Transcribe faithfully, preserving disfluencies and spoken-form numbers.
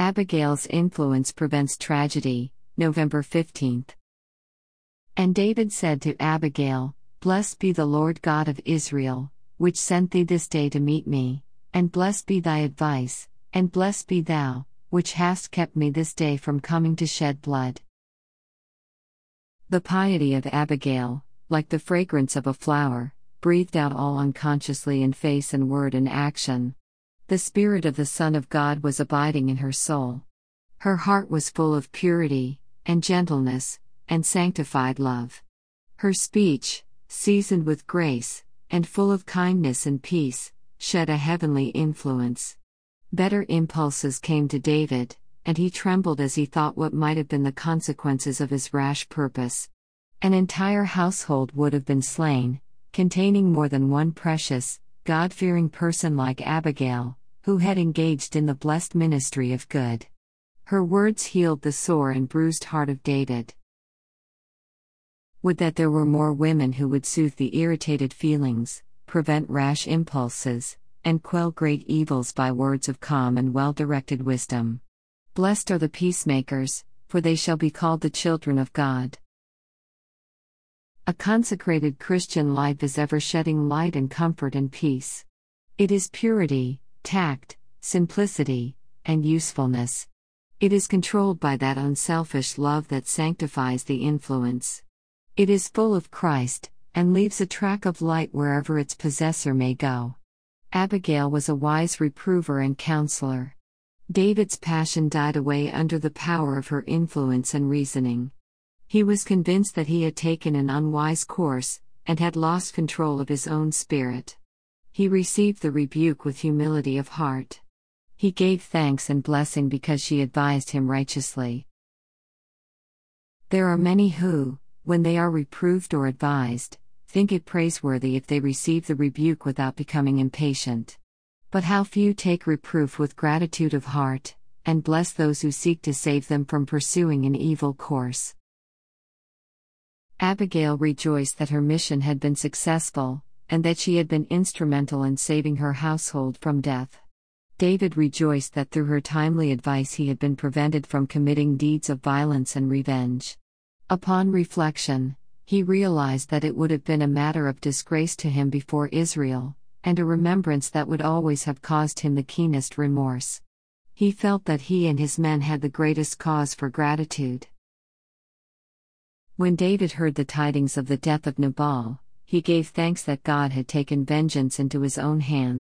Abigail's influence prevents tragedy, November fifteenth. And David said to Abigail, "Blessed be the Lord God of Israel, which sent thee this day to meet me, and blessed be thy advice, and blessed be thou, which hast kept me this day from coming to shed blood." The piety of Abigail, like the fragrance of a flower, breathed out all unconsciously in face and word and action. The Spirit of the Son of God was abiding in her soul. Her heart was full of purity, and gentleness, and sanctified love. Her speech, seasoned with grace, and full of kindness and peace, shed a heavenly influence. Better impulses came to David, and he trembled as he thought what might have been the consequences of his rash purpose. An entire household would have been slain, containing more than one precious, God-fearing person like Abigail, who had engaged in the blessed ministry of good. Her words healed the sore and bruised heart of David. Would that there were more women who would soothe the irritated feelings, prevent rash impulses, and quell great evils by words of calm and well-directed wisdom. Blessed are the peacemakers, for they shall be called the children of God. A consecrated Christian life is ever shedding light and comfort and peace. It is purity, tact, simplicity, and usefulness. It is controlled by that unselfish love that sanctifies the influence. It is full of Christ, and leaves a track of light wherever its possessor may go. Abigail was a wise reprover and counselor. David's passion died away under the power of her influence and reasoning. He was convinced that he had taken an unwise course, and had lost control of his own spirit. He received the rebuke with humility of heart. He gave thanks and blessing because she advised him righteously. There are many who, when they are reproved or advised, think it praiseworthy if they receive the rebuke without becoming impatient. But how few take reproof with gratitude of heart, and bless those who seek to save them from pursuing an evil course. Abigail rejoiced that her mission had been successful, and that she had been instrumental in saving her household from death. David rejoiced that through her timely advice he had been prevented from committing deeds of violence and revenge. Upon reflection, he realized that it would have been a matter of disgrace to him before Israel, and a remembrance that would always have caused him the keenest remorse. He felt that he and his men had the greatest cause for gratitude. When David heard the tidings of the death of Nabal, he gave thanks that God had taken vengeance into his own hands.